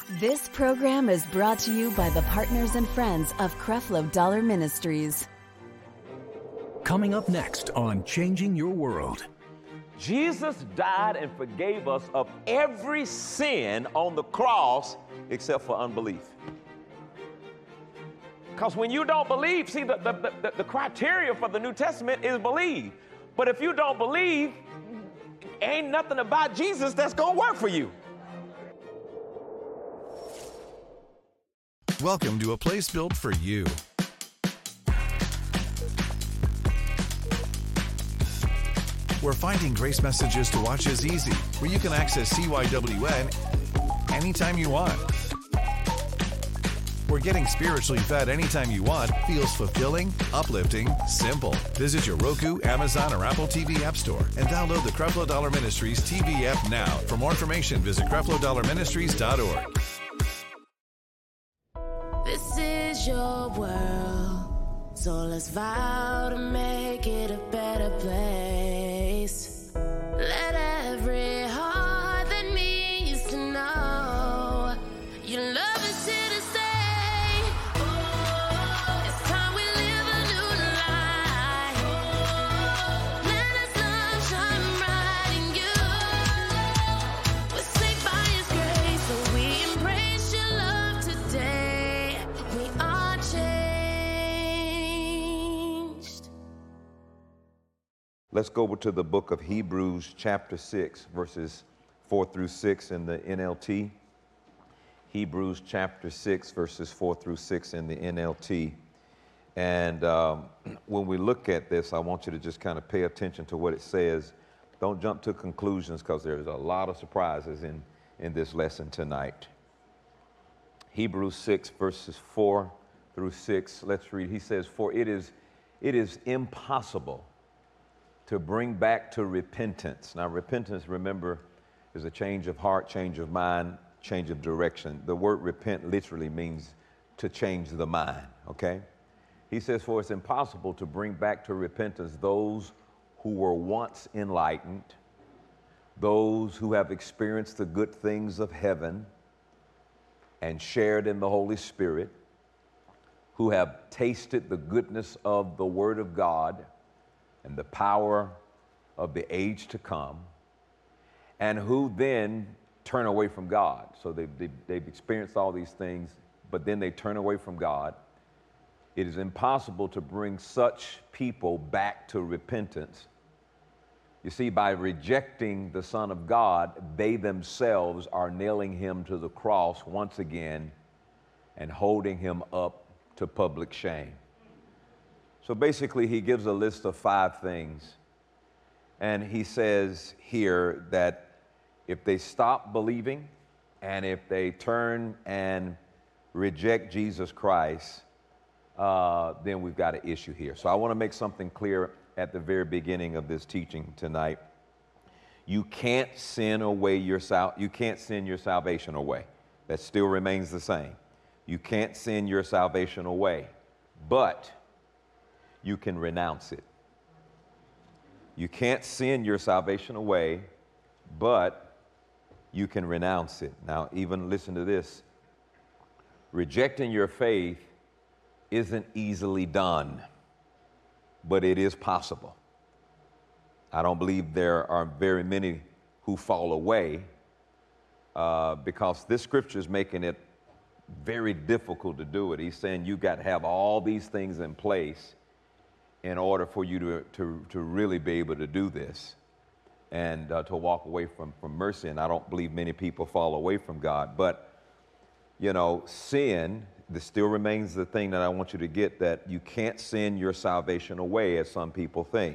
This program is brought to you by the partners and friends of Creflo Dollar Ministries. Coming up next on Changing Your World. Jesus died and forgave us of every sin on the cross except for unbelief. Because when you don't believe, see, the criteria for the New Testament is believe. But if you don't believe, ain't nothing about Jesus that's going to work for you. Welcome to a place built for you. Where finding grace messages to watch is easy, where you can access CYWN anytime you want. Where getting spiritually fed anytime you want feels fulfilling, uplifting, simple. Visit your Roku, Amazon, or Apple TV App Store and download the Creflo Dollar Ministries TV app now. For more information, visit CrefloDollarMinistries.org. This is your world, so let's vow to make it a better place. Let every heart that needs to know your love is here to stay. Oh, it's time we live a new life. Let us love shine bright in you. We're saved by His grace, so we embrace your love today. We are changed. Let's go over to the book of Hebrews chapter 6, verses 4 through 6 in the NLT. Hebrews chapter 6, verses 4 through 6 in the NLT. And when we look at this, I want you to just kind of pay attention to what it says. Don't jump to conclusions, because there's a lot of surprises in this lesson tonight. Hebrews 6, verses 4 through 6. Let's read. He says, "For it is impossible to bring back to repentance." Now, repentance, remember, is a change of heart, change of mind, change of direction. The word repent literally means to change the mind, okay? He says, "For it's impossible to bring back to repentance those who were once enlightened, those who have experienced the good things of heaven and shared in the Holy Spirit, who have tasted the goodness of the Word of God and the power of the age to come, and who then turn away from God." So they've experienced all these things, but then they turn away from God. It is impossible to bring such people back to repentance. You see, by rejecting the Son of God, they themselves are nailing him to the cross once again and holding him up to public shame. So basically, he gives a list of 5 things. And he says here that if they stop believing and if they turn and reject Jesus Christ, then we've got an issue here. So I want to make something clear at the very beginning of this teaching tonight. You can't send your salvation away. That still remains the same. You can't send your salvation away, but you can renounce it. You can't send your salvation away, but you can renounce it. Now, even listen to this. Rejecting your faith isn't easily done, but it is possible. I don't believe there are very many who fall away because this scripture is making it very difficult to do it. He's saying you got to have all these things in place in order for you to really be able to do this and to walk away from mercy. And I don't believe many people fall away from God. But, you know, sin, this still remains the thing that I want you to get, that you can't send your salvation away as some people think.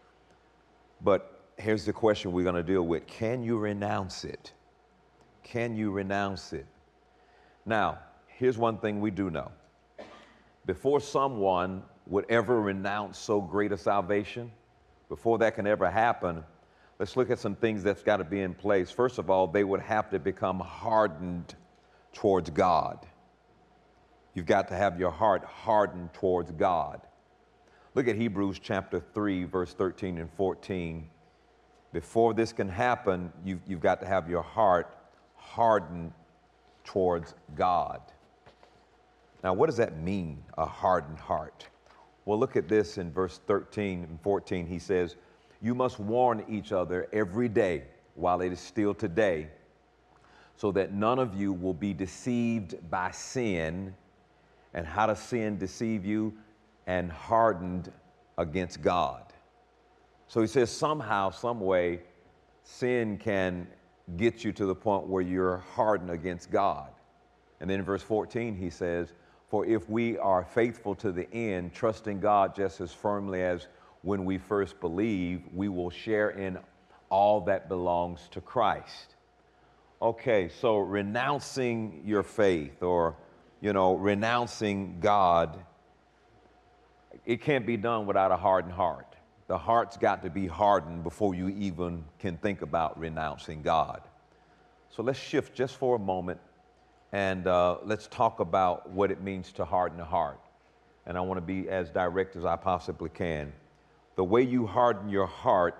But here's the question we're going to deal with. Can you renounce it? Can you renounce it? Now, here's one thing we do know. Before someone would ever renounce so great a salvation, before that can ever happen, let's look at some things that's got to be in place. First of all, they would have to become hardened towards God. You've got to have your heart hardened towards God. Look at Hebrews chapter 3, verse 13 and 14. Before this can happen, you've got to have your heart hardened towards God. Now, what does that mean, a hardened heart? Well, look at this in verse 13 and 14. He says, you must warn each other every day while it is still today, so that none of you will be deceived by sin. And how does sin deceive you? And hardened against God. So he says somehow, some way, sin can get you to the point where you're hardened against God. And then in verse 14, he says, for if we are faithful to the end, trusting God just as firmly as when we first believed, we will share in all that belongs to Christ. Okay, so renouncing your faith, or, renouncing God, it can't be done without a hardened heart. The heart's got to be hardened before you even can think about renouncing God. So let's shift just for a moment and let's talk about what it means to harden a heart. And I want to be as direct as I possibly can. The way you harden your heart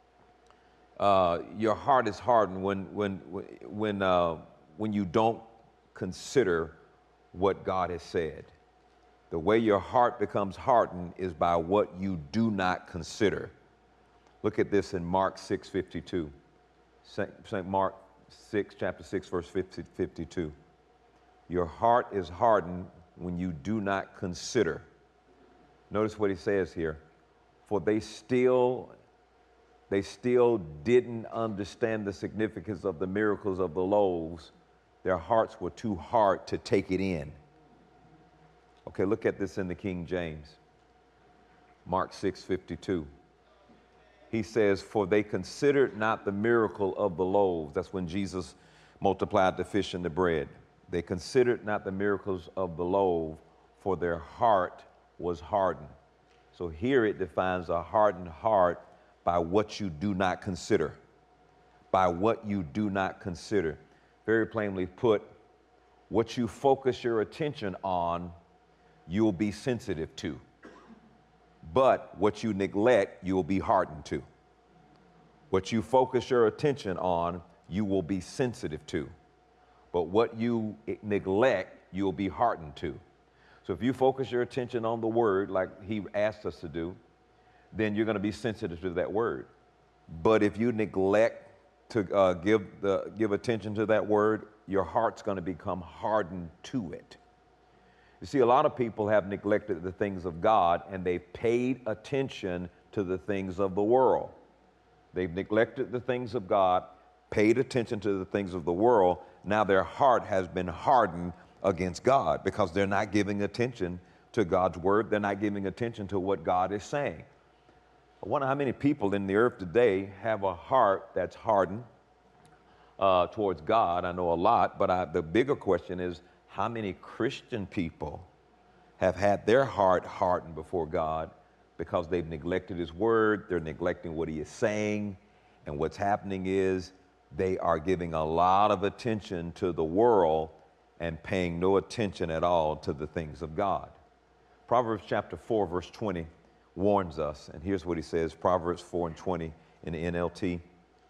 is hardened when you don't consider what God has said. The way your heart becomes hardened is by what you do not consider. Look at this in Mark 6:52. St. Mark 6, chapter 6, verse 52. Your heart is hardened when you do not consider. Notice what he says here. For they still didn't understand the significance of the miracles of the loaves. Their hearts were too hard to take it in. Okay, look at this in the King James. Mark 6:52. He says, for they considered not the miracle of the loaves. That's when Jesus multiplied the fish and the bread. They considered not the miracles of the loaf, for their heart was hardened. So here it defines a hardened heart by what you do not consider. By what you do not consider. Very plainly put, what you focus your attention on, you'll be sensitive to. But what you neglect, you'll be hardened to. What you focus your attention on, you will be sensitive to. But what you neglect, you'll be hardened to. So if you focus your attention on the word, like he asked us to do, then you're going to be sensitive to that word. But if you neglect to give attention to that word, your heart's going to become hardened to it. You see, a lot of people have neglected the things of God, and they've paid attention to the things of the world. They've neglected the things of God, paid attention to the things of the world. Now their heart has been hardened against God because they're not giving attention to God's word. They're not giving attention to what God is saying. I wonder how many people in the earth today have a heart that's hardened towards God. I know a lot, but the bigger question is, how many Christian people have had their heart hardened before God because they've neglected his word, they're neglecting what he is saying, and what's happening is they are giving a lot of attention to the world and paying no attention at all to the things of God. Proverbs chapter 4, verse 20 warns us, and here's what he says, Proverbs 4 and 20 in the NLT,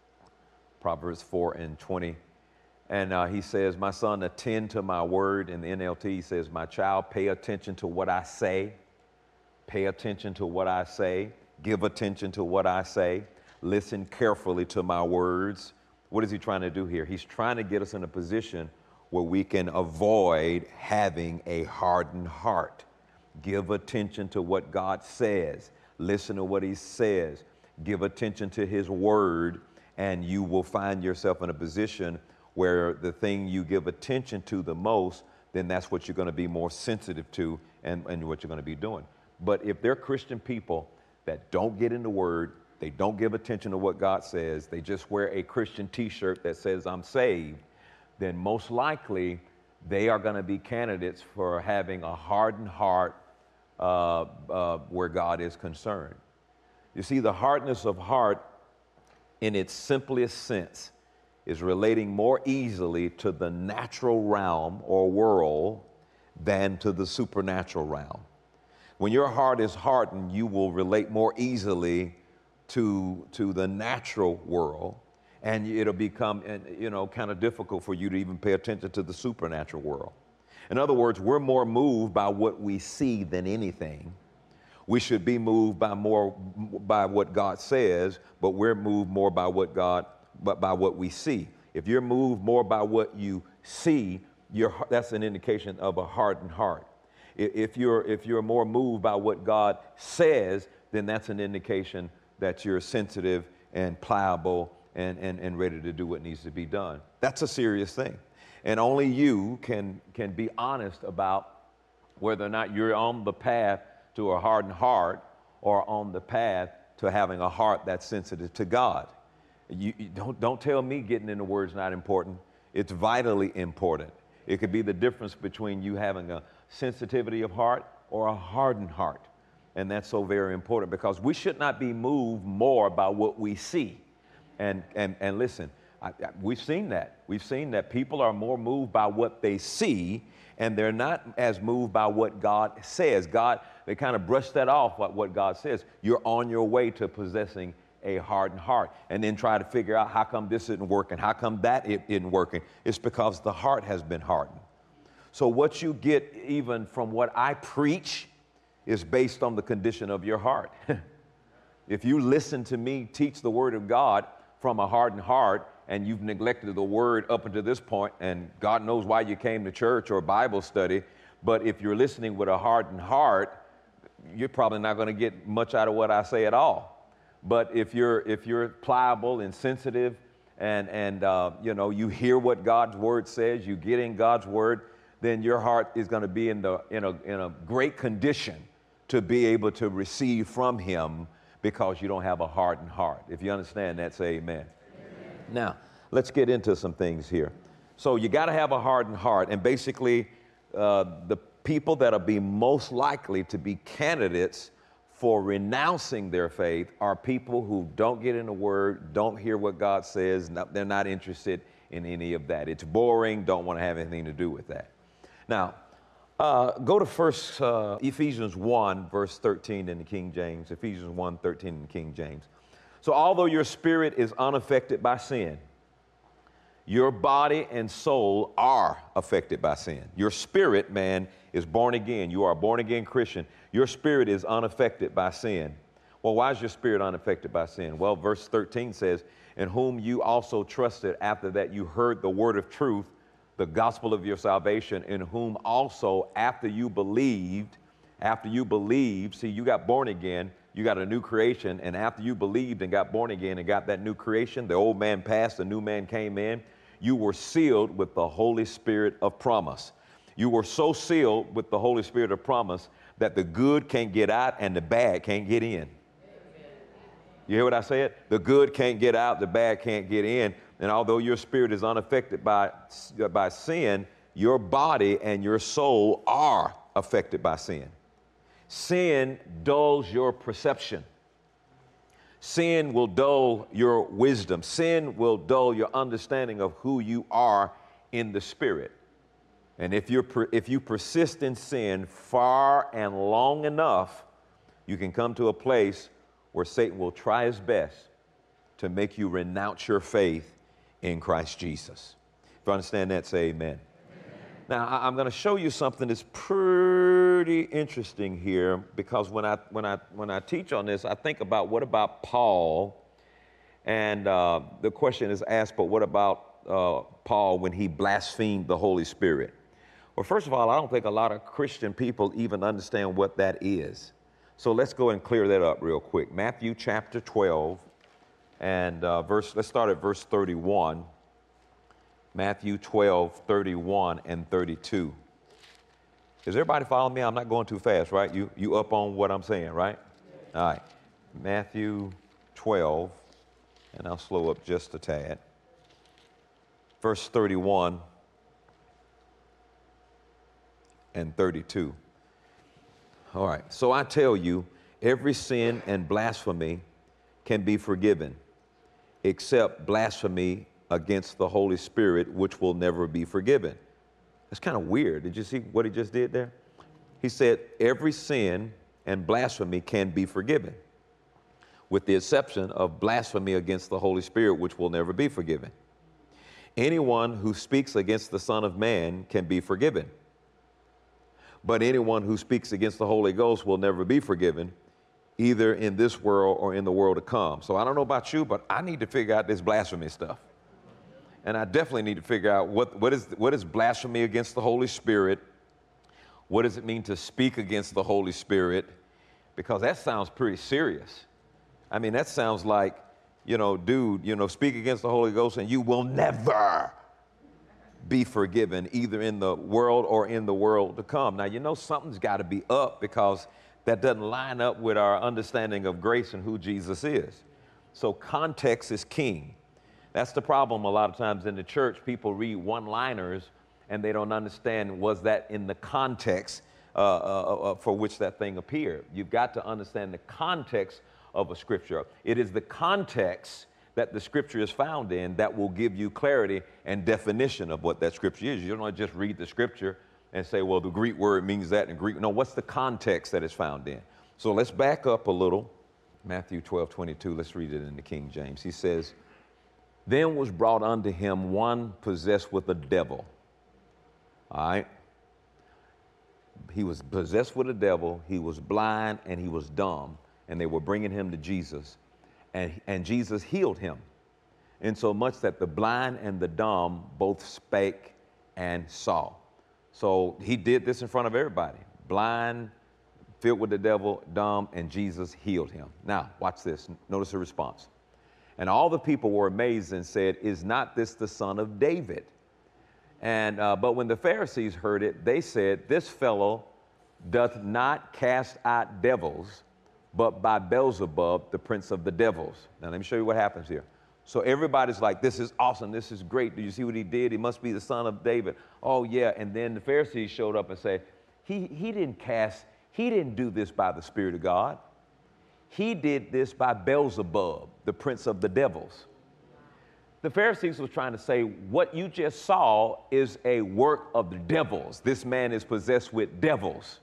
Proverbs 4 and 20. And he says, my son, attend to my word. In the NLT, he says, my child, pay attention to what I say. Pay attention to what I say. Give attention to what I say. Listen carefully to my words. What is he trying to do here? He's trying to get us in a position where we can avoid having a hardened heart. Give attention to what God says. Listen to what he says. Give attention to his word, and you will find yourself in a position where the thing you give attention to the most, then that's what you're going to be more sensitive to and what you're going to be doing. But if they're Christian people that don't get in the word, they don't give attention to what God says, they just wear a Christian t-shirt that says I'm saved, then most likely they are going to be candidates for having a hardened heart where God is concerned. You see, the hardness of heart in its simplest sense is relating more easily to the natural realm or world than to the supernatural realm. When your heart is hardened, you will relate more easily to the natural world, And it'll become, kind of difficult for you to even pay attention to the supernatural world. In other words, we're more moved by what we see than anything. We should be moved by what God says, but we're moved more by what we see. If you're moved more by what you see, that's an indication of a hardened heart. If you're more moved by what God says, then that's an indication that you're sensitive and pliable and ready to do what needs to be done. That's a serious thing. And only you can be honest about whether or not you're on the path to a hardened heart or on the path to having a heart that's sensitive to God. You don't tell me getting in the Word's not important. It's vitally important. It could be the difference between you having a sensitivity of heart or a hardened heart. And that's so very important, because we should not be moved more by what we see. And listen, we've seen that. We've seen that people are more moved by what they see, and they're not as moved by what God says. They kind of brush that off, what God says. You're on your way to possessing a hardened heart, and then try to figure out how come this isn't working, how come that isn't working. It's because the heart has been hardened. So what you get even from what I preach is based on the condition of your heart. If you listen to me teach the Word of God from a hardened heart, and you've neglected the Word up until this point, and God knows why you came to church or Bible study, but if you're listening with a hardened heart, you're probably not going to get much out of what I say at all. But if you're pliable and sensitive, and you hear what God's Word says, you get in God's Word, then your heart is going to be in a great condition to be able to receive from Him, because you don't have a hardened heart. If you understand that, say amen. Now, let's get into some things here. So you got to have a hardened heart, and basically the people that will be most likely to be candidates for renouncing their faith are people who don't get in the Word, don't hear what God says, they're not interested in any of that. It's boring, don't want to have anything to do with that. Now, go to Ephesians 1, verse 13 in the King James. Ephesians 1, 13 in the King James. So although your spirit is unaffected by sin, your body and soul are affected by sin. Your spirit, man, is born again. You are a born again Christian. Your spirit is unaffected by sin. Well, why is your spirit unaffected by sin? Well, verse 13 says, in whom you also trusted after that you heard the word of truth, the gospel of your salvation, in whom also after you believed, see, you got born again, you got a new creation, and after you believed and got born again and got that new creation, the old man passed, the new man came in, you were sealed with the Holy Spirit of promise. You were so sealed with the Holy Spirit of promise that the good can't get out and the bad can't get in. You hear what I said? The good can't get out, the bad can't get in. And although your spirit is unaffected by sin, your body and your soul are affected by sin. Sin dulls your perception. Sin will dull your wisdom. Sin will dull your understanding of who you are in the Spirit. And if you persist in sin far and long enough, you can come to a place where Satan will try his best to make you renounce your faith in Christ Jesus. If you understand that, say amen. Now, I'm going to show you something that's pretty interesting here, because when I teach on this, I think about what about Paul, and the question is asked, but what about Paul when he blasphemed the Holy Spirit? Well, first of all, I don't think a lot of Christian people even understand what that is. So let's go and clear that up real quick. Matthew chapter 12, and let's start at verse 31. Matthew 12, 31 and 32. Is everybody following me? I'm not going too fast, right? You up on what I'm saying, right? All right. Matthew 12, and I'll slow up just a tad. Verse 31 and 32. All right. So I tell you, every sin and blasphemy can be forgiven, except blasphemy against the Holy Spirit, which will never be forgiven. That's kind of weird. Did you see what he just did there? He said every sin and blasphemy can be forgiven. with the exception of blasphemy against the Holy Spirit, which will never be forgiven. Anyone who speaks against the Son of Man can be forgiven, but anyone who speaks against the Holy Ghost will never be forgiven, either in this world or in the world to come. So I don't know about you, but I need to figure out this blasphemy stuff. And I definitely need to figure out what is blasphemy against the Holy Spirit? What does it mean to speak against the Holy Spirit? Because that sounds pretty serious. I mean, that sounds like, dude, speak against the Holy Ghost and you will never be forgiven, either in the world or in the world to come. Now, something's got to be up, because that doesn't line up with our understanding of grace and who Jesus is. So context is king. That's the problem a lot of times in the church. People read one-liners and they don't understand, was that in the context for which that thing appeared. You've got to understand the context of a scripture. It is the context that the scripture is found in that will give you clarity and definition of what that scripture is. You don't just read the scripture and say, well, the Greek word means that in Greek. No, what's the context that it's found in? So let's back up a little. Matthew 12:22, let's read it in the King James. He says, then was brought unto him one possessed with a devil. All right? He was possessed with a devil, he was blind, and he was dumb, and they were bringing him to Jesus, and Jesus healed him, insomuch that the blind and the dumb both spake and saw. So he did this in front of everybody. Blind, filled with the devil, dumb, and Jesus healed him. Now, watch this. Notice the response. And all the people were amazed and said, is not this the son of David? And but when the Pharisees heard it, they said, this fellow doth not cast out devils, but by Beelzebub, the prince of the devils. Now, let me show you what happens here. So everybody's like, this is awesome. This is great. Do you see what he did? He must be the son of David. Oh, yeah. And then the Pharisees showed up and said, he didn't do this by the Spirit of God. He did this by Beelzebub, the prince of the devils. The Pharisees was trying to say, what you just saw is a work of the devils. This man is possessed with devils.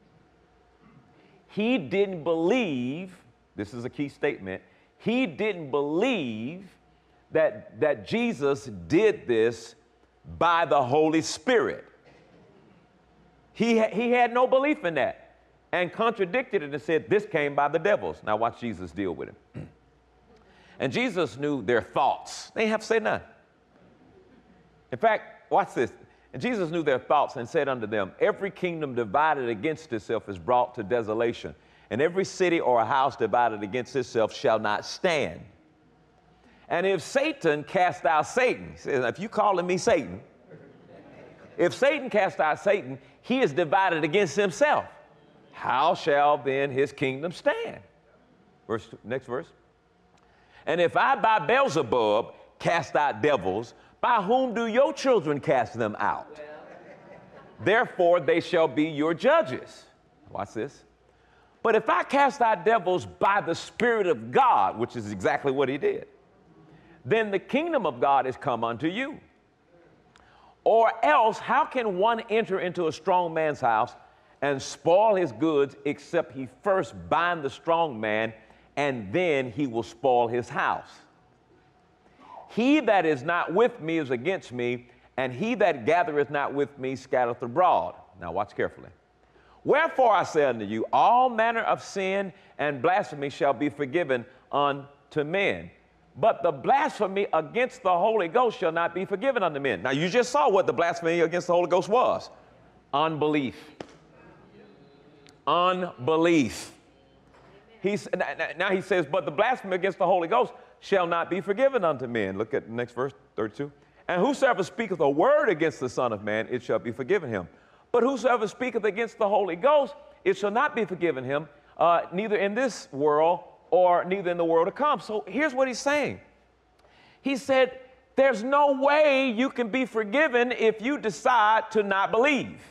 He didn't believe, this is a key statement, he didn't believe that Jesus did this by the Holy Spirit. He had no belief in that, and contradicted it and said, this came by the devils. Now watch Jesus deal with him. And Jesus knew their thoughts. They didn't have to say nothing. In fact, watch this. And Jesus knew their thoughts and said unto them, every kingdom divided against itself is brought to desolation, and every city or a house divided against itself shall not stand. And if Satan cast out Satan, he says, if you calling me Satan, if Satan cast out Satan, he is divided against himself. How shall then his kingdom stand? Next verse. And if I by Beelzebub cast out devils, by whom do your children cast them out? Therefore they shall be your judges. Watch this. But if I cast out devils by the Spirit of God, which is exactly what he did, then the kingdom of God is come unto you. Or else, how can one enter into a strong man's house and spoil his goods, except he first bind the strong man, and then he will spoil his house? He that is not with me is against me, and he that gathereth not with me scattereth abroad. Now watch carefully. Wherefore I say unto you, all manner of sin and blasphemy shall be forgiven unto men, but the blasphemy against the Holy Ghost shall not be forgiven unto men. Now you just saw what the blasphemy against the Holy Ghost was. Unbelief. Unbelief. Now he says, but the blasphemy against the Holy Ghost shall not be forgiven unto men. Look at the next verse, 32. And whosoever speaketh a word against the Son of Man, it shall be forgiven him. But whosoever speaketh against the Holy Ghost, it shall not be forgiven him, neither in this world or neither in the world to come. So here's what he's saying. He said, there's no way you can be forgiven if you decide to not believe.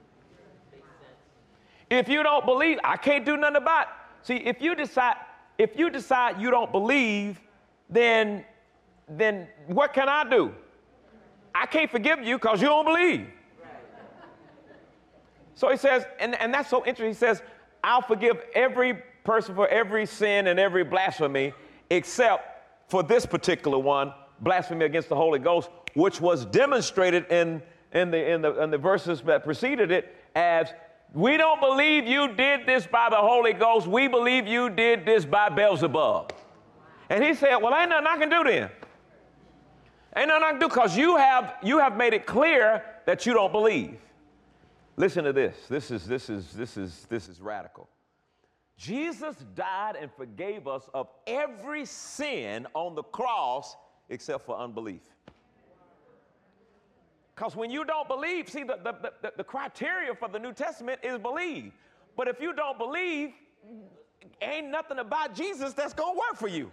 If you don't believe, I can't do nothing about it. See, if you decide you don't believe, then what can I do? I can't forgive you because you don't believe. So he says, and that's so interesting. He says, I'll forgive every person for every sin and every blasphemy, except for this particular one, blasphemy against the Holy Ghost, which was demonstrated in the verses that preceded it as, we don't believe you did this by the Holy Ghost. We believe you did this by Beelzebub. And he said, well, ain't nothing I can do then. Ain't nothing I can do, because you have made it clear that you don't believe. Listen to this. This is radical. Jesus died and forgave us of every sin on the cross except for unbelief. Because when you don't believe, see, the criteria for the New Testament is believe. But if you don't believe, ain't nothing about Jesus that's going to work for you.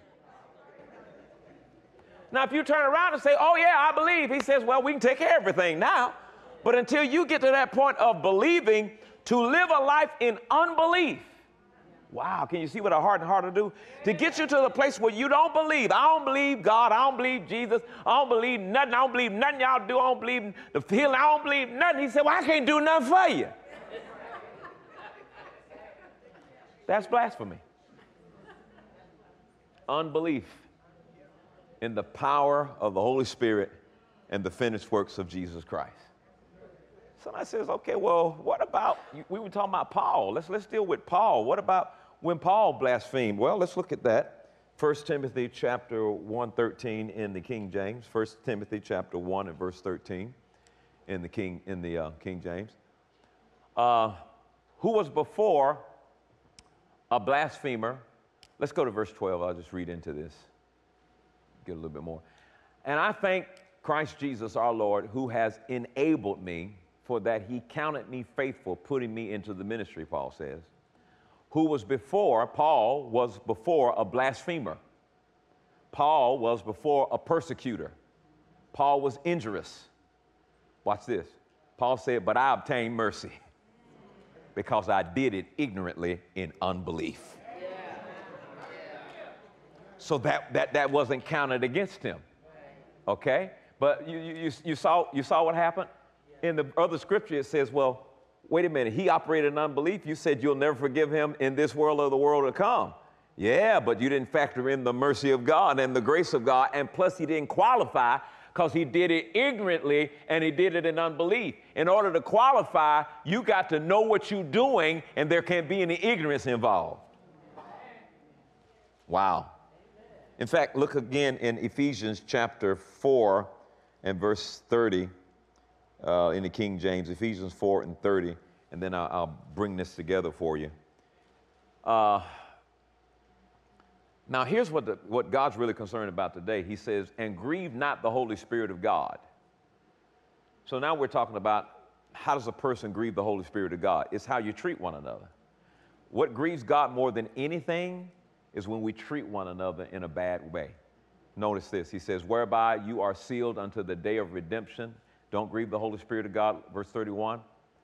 Now, if you turn around and say, oh, yeah, I believe, he says, well, we can take care of everything now. But until you get to that point of believing, to live a life in unbelief, wow, can you see what a heart and heart will do? To get you to the place where you don't believe. I don't believe God. I don't believe Jesus. I don't believe nothing. I don't believe nothing y'all do. I don't believe the healing. I don't believe nothing. He said, well, I can't do nothing for you. That's blasphemy. Unbelief in the power of the Holy Spirit and the finished works of Jesus Christ. Somebody says, okay, well, what about, we were talking about Paul. Let's deal with Paul. What about when Paul blasphemed? Well, let's look at that. 1 Timothy chapter 1:13 in the King James. 1 Timothy chapter 1 and verse 13 in the King James. Who was before a blasphemer? Let's go to verse 12. I'll just read into this. Get a little bit more. And I thank Christ Jesus our Lord, who has enabled me, for that he counted me faithful, putting me into the ministry, Paul says. Paul was before a blasphemer. Paul was before a persecutor. Paul was injurious. Watch this. Paul said, but I obtained mercy because I did it ignorantly in unbelief. So that wasn't counted against him. Okay? But you saw what happened? In the other scripture, it says, well, wait a minute, he operated in unbelief. You said you'll never forgive him in this world or the world to come. Yeah, but you didn't factor in the mercy of God and the grace of God, and plus he didn't qualify because he did it ignorantly and he did it in unbelief. In order to qualify, you got to know what you're doing, and there can't be any ignorance involved. Wow. In fact, look again in Ephesians chapter 4 and verse 30. In the King James, Ephesians 4 and 30, and then I'll bring this together for you. Now, here's what God's really concerned about today. He says, and grieve not the Holy Spirit of God. So now we're talking about how does a person grieve the Holy Spirit of God? It's how you treat one another. What grieves God more than anything is when we treat one another in a bad way. Notice this. He says, whereby you are sealed unto the day of redemption. Don't grieve the Holy Spirit of God, verse 31,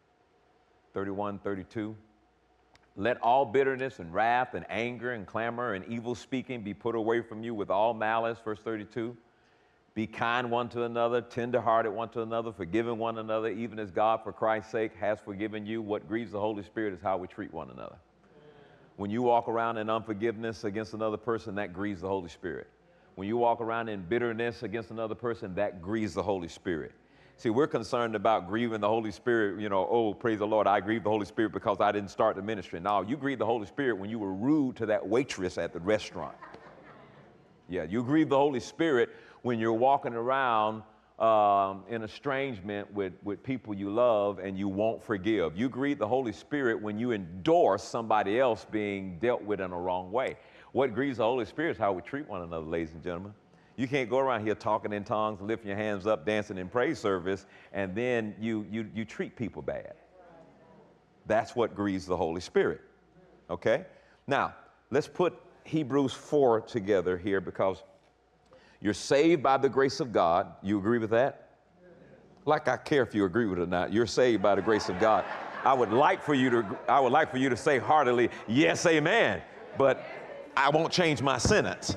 32. Let all bitterness and wrath and anger and clamor and evil speaking be put away from you with all malice, verse 32. Be kind one to another, tender-hearted one to another, forgiving one another, even as God, for Christ's sake, has forgiven you. What grieves the Holy Spirit is how we treat one another. When you walk around in unforgiveness against another person, that grieves the Holy Spirit. When you walk around in bitterness against another person, that grieves the Holy Spirit. See, we're concerned about grieving the Holy Spirit, oh, praise the Lord, I grieve the Holy Spirit because I didn't start the ministry. No, you grieve the Holy Spirit when you were rude to that waitress at the restaurant. Yeah, you grieve the Holy Spirit when you're walking around in estrangement with people you love and you won't forgive. You grieve the Holy Spirit when you endorse somebody else being dealt with in a wrong way. What grieves the Holy Spirit is how we treat one another, ladies and gentlemen. You can't go around here talking in tongues, lifting your hands up, dancing in praise service, and then you treat people bad. That's what grieves the Holy Spirit. Okay? Now, let's put Hebrews 4 together here, because you're saved by the grace of God. You agree with that? Like I care if you agree with it or not. You're saved by the grace of God. I would like for you to say heartily, yes, amen, but I won't change my sentence.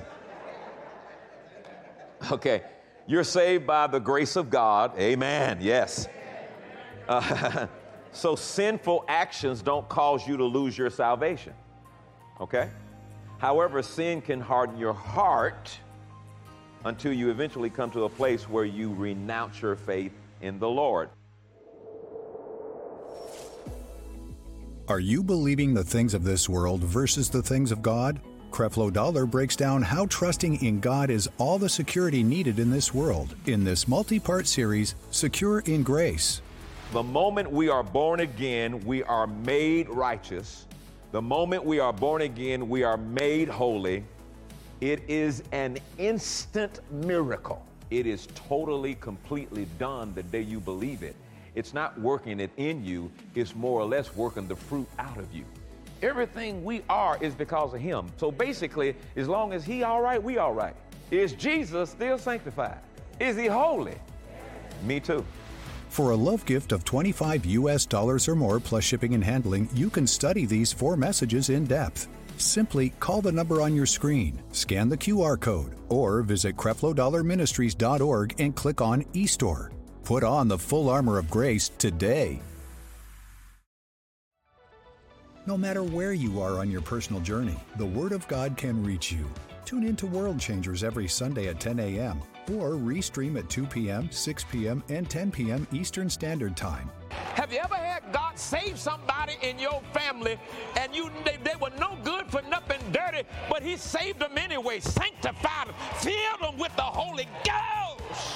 Okay, you're saved by the grace of God. Amen. Yes. So sinful actions don't cause you to lose your salvation. Okay? However, sin can harden your heart until you eventually come to a place where you renounce your faith in the Lord. Are you believing the things of this world versus the things of God? Creflo Dollar breaks down how trusting in God is all the security needed in this world in this multi-part series, Secure in Grace. The moment we are born again, we are made righteous. The moment we are born again, we are made holy. It is an instant miracle. It is totally, completely done the day you believe it. It's not working it in you, it's more or less working the fruit out of you. Everything we are is because of him. So basically, as long as he all right, we all right. Is Jesus still sanctified? Is he holy? Me too. For a love gift of $25 or more plus shipping and handling, you can study these 4 messages in depth. Simply call the number on your screen, scan the QR code, or visit CrefloDollarMinistries.org and click on eStore. Put on the full armor of grace today. No matter where you are on your personal journey, the Word of God can reach you. Tune in to World Changers every Sunday at 10 a.m. or restream at 2 p.m., 6 p.m., and 10 p.m. Eastern Standard Time. Have you ever had God save somebody in your family and they were no good for nothing dirty, but he saved them anyway, sanctified them, filled them with the Holy Ghost?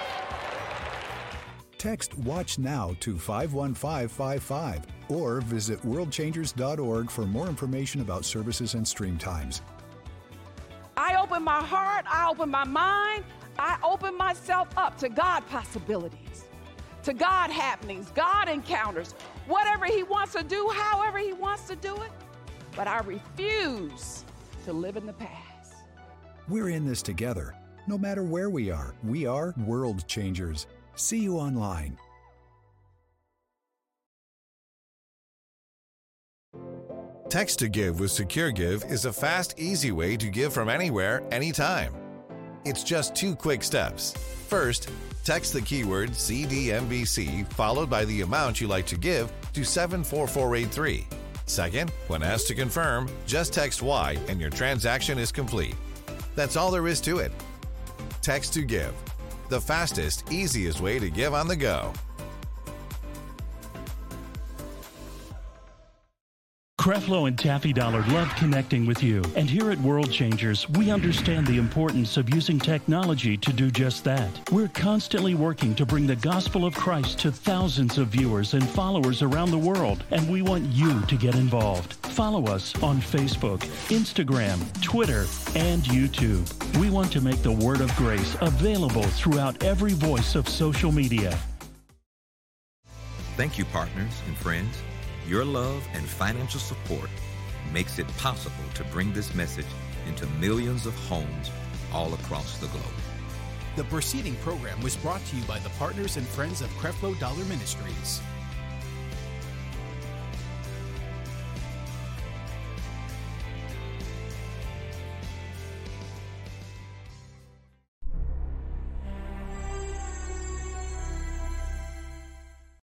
Text Watch Now to 51555 or visit worldchangers.org for more information about services and stream times. I open my heart, I open my mind, I open myself up to God possibilities, to God happenings, God encounters, whatever he wants to do, however he wants to do it. But I refuse to live in the past. We're in this together. No matter where we are World Changers. See you online. Text to Give with SecureGive is a fast, easy way to give from anywhere, anytime. It's just 2 quick steps. First, text the keyword CDMVC followed by the amount you like to give to 74483. Second, when asked to confirm, just text Y and your transaction is complete. That's all there is to it. Text to Give, the fastest, easiest way to give on the go. Creflo and Taffy Dollar love connecting with you. And here at World Changers, we understand the importance of using technology to do just that. We're constantly working to bring the gospel of Christ to thousands of viewers and followers around the world, and we want you to get involved. Follow us on Facebook, Instagram, Twitter, and YouTube. We want to make the Word of Grace available throughout every voice of social media. Thank you, partners and friends. Your love and financial support makes it possible to bring this message into millions of homes all across the globe. The preceding program was brought to you by the partners and friends of Creflo Dollar Ministries.